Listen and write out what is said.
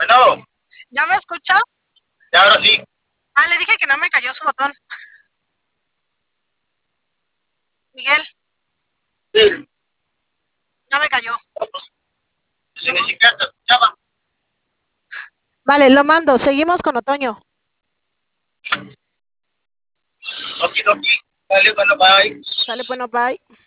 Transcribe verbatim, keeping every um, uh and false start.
Bueno, ¿Ya me escuchó? ya ahora sí. Ah, le dije que no me cayó su botón. Miguel, Sí, ya me cayó. si ni siquiera te escuchaba. Vale, lo mando. Seguimos con Otoño. Okidoki. Dale, bueno, bye. Sale, bueno, bye.